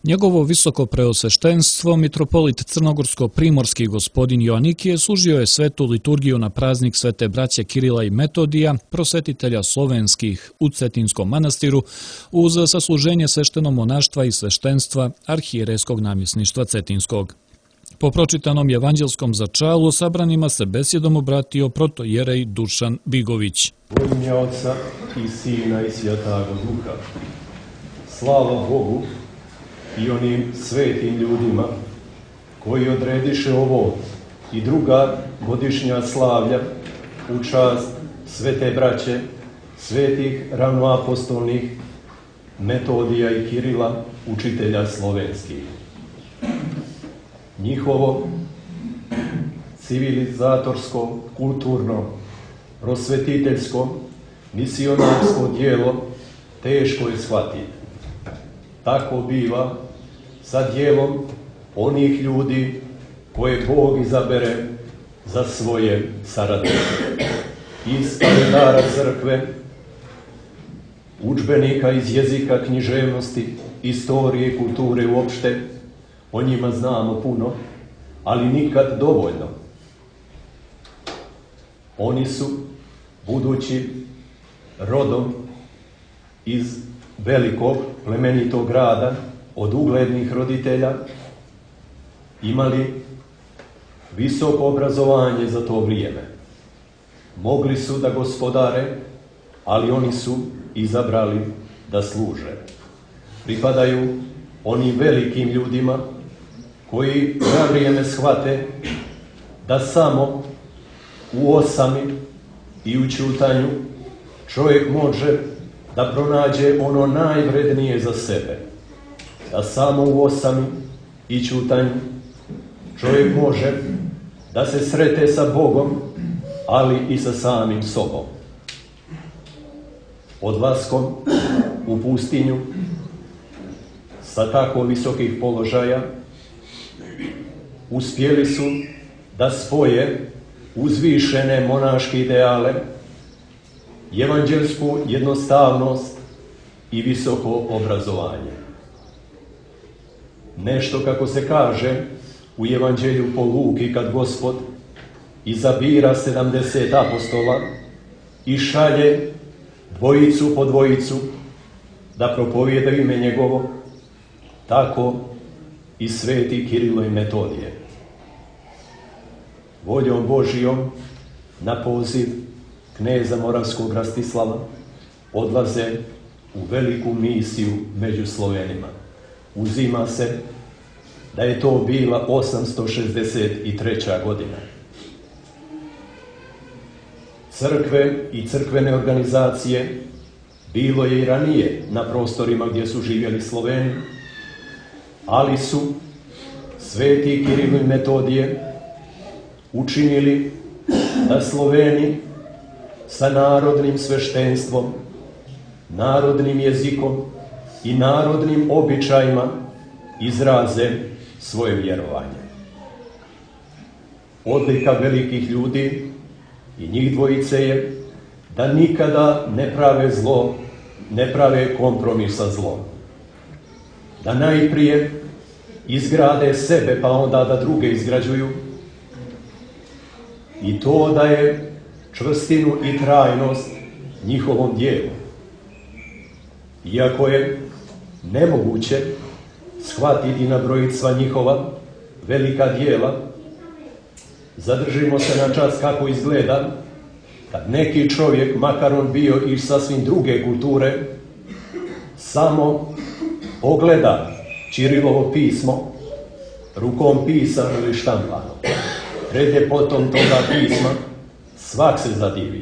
Njegovo visoko preosveštenstvo, mitropolit crnogorsko-primorski gospodin Joanikije, služio je svetu liturgiju na praznik Svete braće Kirila i Metodija, prosvetitelja slovenskih u Cetinskom manastiru, uz sasluženje sveštenomonaštva i sveštenstva arhijerejskog namjesništva Cetinskog. Po pročitanom evanđelskom začalu sabranima se besjedom obratio protojerej Dušan Bigović. U ime Oca i Sina i Svjatoga Duha. Slava Bogu i onim svetim ljudima koji odrediše ovo i druga godišnja slavlja u čast svete braće, svetih ravnoapostolnih Metodija i Kirila, učitelja slovenskih. Njihovo civilizatorsko, kulturno, prosvetiteljsko, misionarsko djelo teško je shvatiti. Tako biva sa djelom onih ljudi koje Bog izabere za svoje saradnike. Iz kalendara crkve, udžbenika iz jezika, književnosti, istorije i kulture uopšte, o njima znamo puno, ali nikad dovoljno. Oni su, budući rodom iz velikog plemenitog grada, od uglednih roditelja, imali visoko obrazovanje za to vrijeme. Mogli su da gospodare, ali oni su izabrali da služe. Pripadaju onim velikim ljudima koji na vrijeme shvate da samo u osami i u ćutanju čovjek može da pronađe ono najvrednije za sebe. Da samo u osami i ćutanju čovjek može da se srete sa Bogom, ali i sa samim sobom. Odlaskom u pustinju sa tako visokih položaja uspjeli su da spoje uzvišene monaške ideale, evanđelsku jednostavnost i visoko obrazovanje. Nešto, kako se kaže u evanđelju po Luki, kad Gospod izabira 70 apostola i šalje dvojicu po dvojicu da propovijeda ime njegovo, tako i sveti Kirilo i Metodije. Voljom Božijom na poziv kneza Moravskog Rastislava odlaze u veliku misiju među Slovenima. Uzima se da je to bila 863. godina. Crkve i crkvene organizacije bilo je i ranije na prostorima gdje su živjeli Sloveni, ali su sveti Kirilo i Metodije učinili da Sloveni sa narodnim sveštenstvom, narodnim jezikom i narodnim običajima izraze svoje vjerovanje. Odlika velikih ljudi i njih dvojice je da nikada ne prave zlo, ne prave kompromis sa zlom. Da najprije izgrade sebe, pa onda da druge izgrađuju. I to daje čvrstinu i trajnost njihovom dijelu. Iako je nemoguće shvatiti i nabrojiti sva njihova velika dijela, zadržimo se na čas kako izgleda kad neki čovjek, makar on bio iz sasvim druge kulture, samo pogleda Ćirilovo pismo, rukom pisano ili štampano, pred ljepotom toga pisma, svak se zadivi.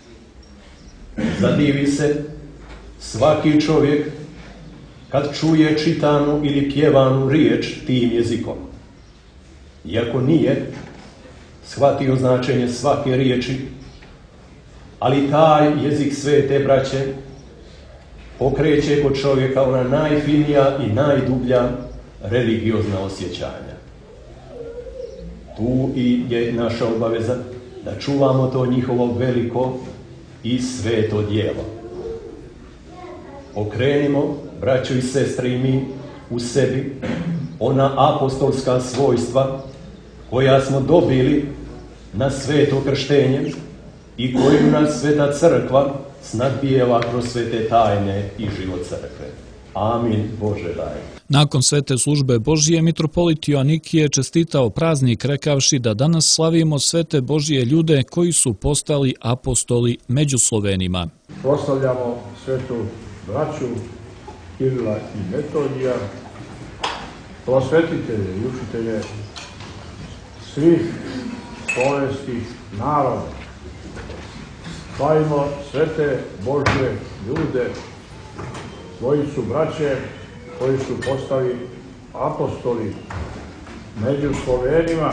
Zadivi se svaki čovjek kad čuje čitanu ili pjevanu riječ tim jezikom. Iako nije shvatio značenje svake riječi, ali taj jezik svete braće pokreće kod čovjeka ona najfinija i najdublja religiozna osjećanja. Tu i je naša obaveza da čuvamo to njihovo veliko i sveto djelo. Okrenimo, braćo i sestre, i mi u sebi ona apostolska svojstva koja smo dobili na sveto krštenje i koju nas Sveta Crkva snadbijeva kroz svete tajne i život Crkve. Amin, Bože daj. Nakon svete službe Božije, mitropolit Joanikije čestitao praznik rekavši da danas slavimo svete Božije ljude koji su postali apostoli među Slovenima. Proslavljamo svetu braću Kirila i Metodija, prosvetitelje i učitelje svih slovenskih naroda. Slavimo svete Božje ljude koji su braće, koji su postali apostoli među Slovenima.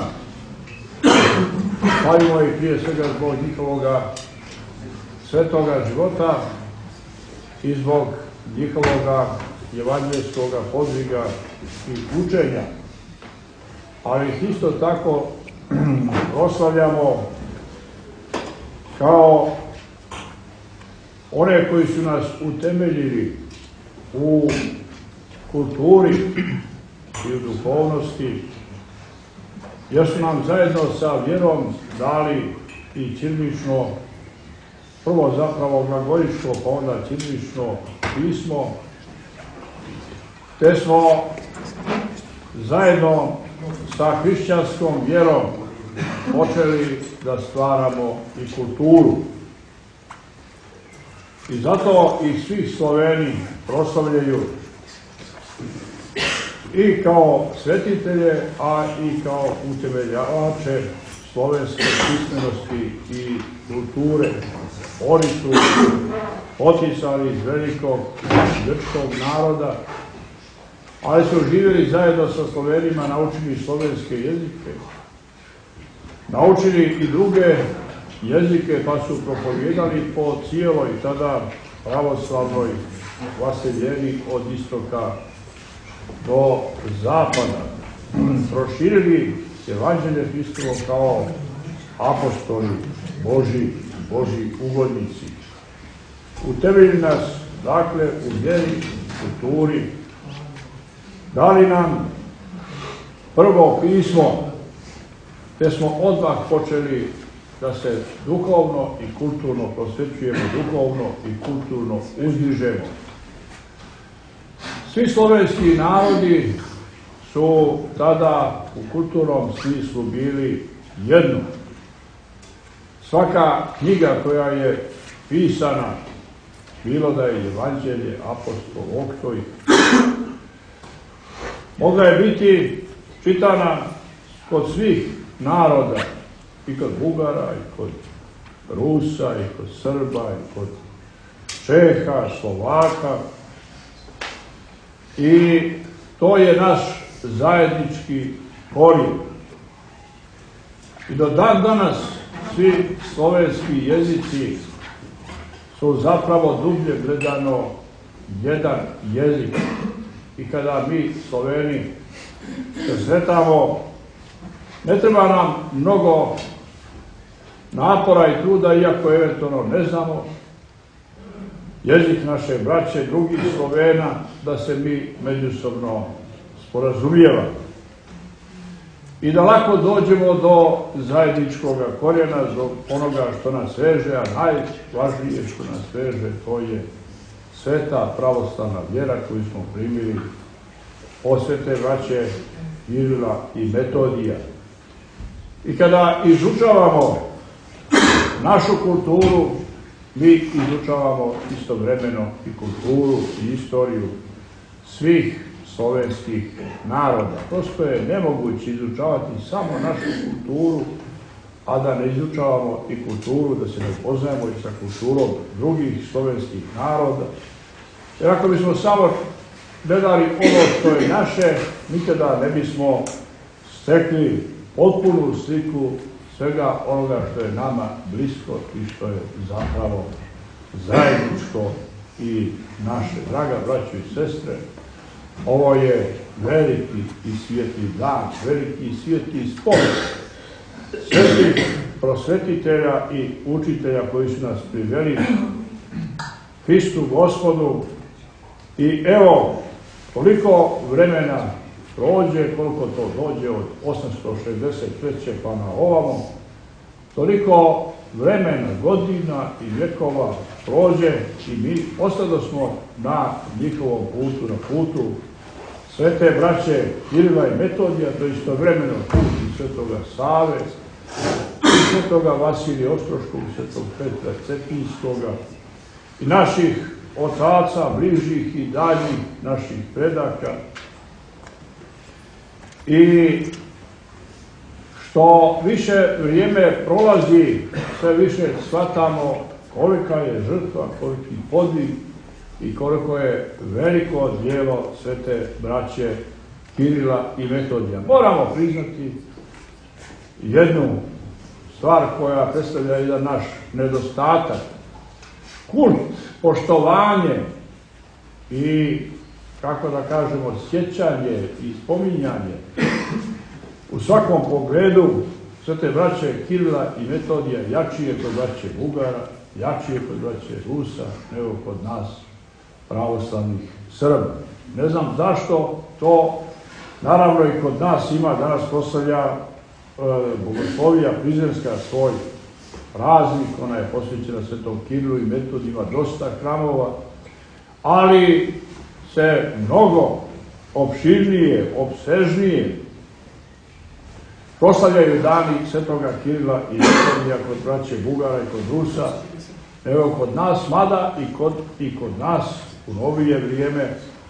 Slavimo ih prije svega zbog njihovoga svetoga života i zbog njihovoga evanđelskog podviga i učenja. Ali ih isto tako proslavljamo kao one koji su nas utemeljili u kulturi i u duhovnosti, jer su nam zajedno sa vjerom dali i ćirilično, prvo zapravo glagoljičko, pa onda ćirilično pismo, te smo zajedno sa hrišćanskom vjerom počeli da stvaramo i kulturu. I zato ih svih Sloveni proslavljaju i kao svetitelje, a i kao utemeljače slovenske pismenosti i kulture. Oni su poticali iz velikog grčkog naroda, ali su živjeli zajedno sa Slovenima, naučili slovenske jezike, naučili i druge jezike, pa su propovijedali po cijeloj tada pravoslavnoj vaseljeni od istoka do zapada. Proširili evanđelje Hristovo kao apostoli Božji ugodnici. Utemeljili nas, dakle, u vjeri, kulturi, dali nam prvo pismo, te smo odmah počeli da se duhovno i kulturno prosvećujemo, duhovno i kulturno uzdižemo. Svi slovenski narodi su tada u kulturnom smislu bili jedno. Svaka knjiga koja je pisana, bilo da je evanđelje, apostol, oktoj, mogla je biti čitana kod svih naroda, i kod Bugara, i kod Rusa, i kod Srba, i kod Čeha, Slovaka. I to je naš zajednički korijen. I do dan danas svi slovenski jezici su zapravo dublje gledano jedan jezik. I kada mi Sloveni se sretamo, ne treba nam mnogo napora i truda, iako eventualno ne znamo jezik naše braće, drugih Slovena, da se mi međusobno sporazumijevamo. I da lako dođemo do zajedničkog korijena, do onoga što nas veže, a najvažnije što nas veže, to je sveta pravoslavna vjera koju smo primili od svete braće Kirila i Metodija. I kada izučavamo našu kulturu, mi izučavamo istovremeno i kulturu i istoriju svih slovenskih naroda. Prosto je nemoguće izučavati samo našu kulturu, a da ne izučavamo i kulturu, da se ne upoznajemo i sa kulturom drugih slovenskih naroda. Jer ako bismo samo gledali ono što je naše, nikada ne bismo stekli potpunu sliku svega onoga što je nama blisko i što je zapravo zajedničko i naše. Draga braćo i sestre, ovo je veliki i svijetli dan, veliki i svijetli spomen svetih prosvetitelja i učitelja koji su nas priveli Hristu Gospodu. I evo, Toliko vremena prođe, koliko to dođe od 863. pa na ovamo, toliko vremena, godina i vjekova prođe i mi ostali smo na njihovom putu, na putu svete braće Kirila i Metodija, to je istovremeno put i svetoga Save, i svetoga Vasilija Ostroškog, svetog Petra Cetinskoga i naših otaca, bližih i daljih naših predaka. I što više vrijeme prolazi, sve više shvatamo kolika je žrtva, koliki podvig i koliko je veliko djelo svete braće Kirila i Metodija. Moramo priznati jednu stvar koja predstavlja jedan naš nedostatak. Kult, poštovanje i, kako da kažemo, sjećanje i spominjanje u svakom pogledu svete braće Kirila i Metodija jači je kod braće Bugara, jači je kod braće Rusa, nego kod nas pravoslavnih Srba. Ne znam zašto to, naravno i kod nas ima, danas proslavlja Bogoslovija Prizrenska svoj praznik, ona je posvećena svetom Kirilu i Metodiju, ima dosta hramova, ali se mnogo opširnije, opsežnije proslavljaju dani svetoga Kirila i Metodija kod braće Bugara i kod Rusa, evo kod nas, mada i kod nas u novije vrijeme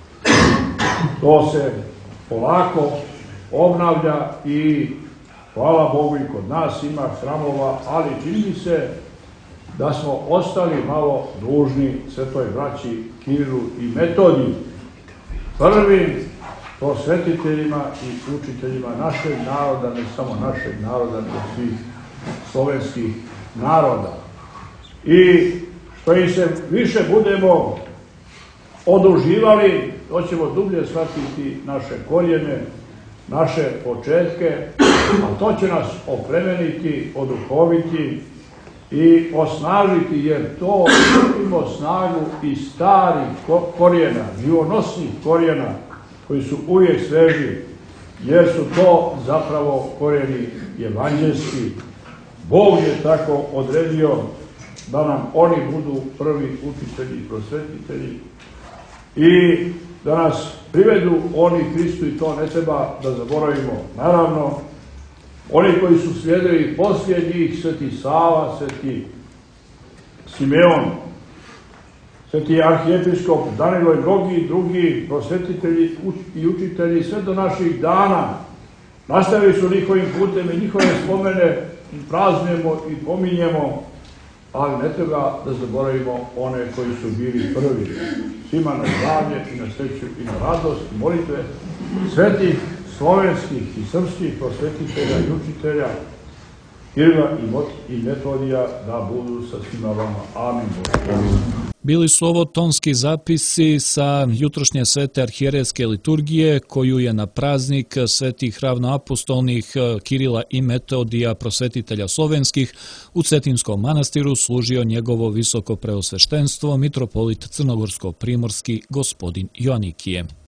to se polako obnavlja i hvala Bogu i kod nas ima hramova, ali čini se da smo ostali malo dužni svetoj braći Kirilu i Metodiju, prvim prosvetiteljima i učiteljima našeg naroda, ne samo našeg naroda, nego svih slovenskih naroda. I što im se više budemo oduživali, to ćemo dublje shvatiti naše korijene, naše početke, a to će nas oplemeniti, oduhoviti i osnažiti, jer to ima snagu i starih korijena, živonosnih korijena, koji su uvijek sveži, jer su to zapravo korijeni evanđelski. Bog je tako odredio da nam oni budu prvi učitelji i prosvetitelji i da nas privedu oni Hristu, i to ne treba da zaboravimo. Naravno, oni koji su slijedili poslije njih, sveti Sava, sveti Simeon, sveti arhijepiskop Danilo i mnogi drugi prosvetitelji i učitelji sve do naših dana nastavili su njihovim putem i njihove spomene praznujemo i pominjemo, ali ne treba da zaboravimo one koji su bili prvi. Svima na zdravlje i na sreću i na radost i molitve svetih slovenskih i srpskih prosvetitelja i učitelja Kirila i Metodija da budu sa svima vama. Amin. Bili su ovo tonski zapisi sa jutrošnje svete arhijerejske liturgije koju je na praznik svetih ravnoapostolnih Kirila i Metodija, prosvetitelja slovenskih, u Cetinskom manastiru služio njegovo visoko preosveštenstvo mitropolit crnogorsko-primorski gospodin Joanikije.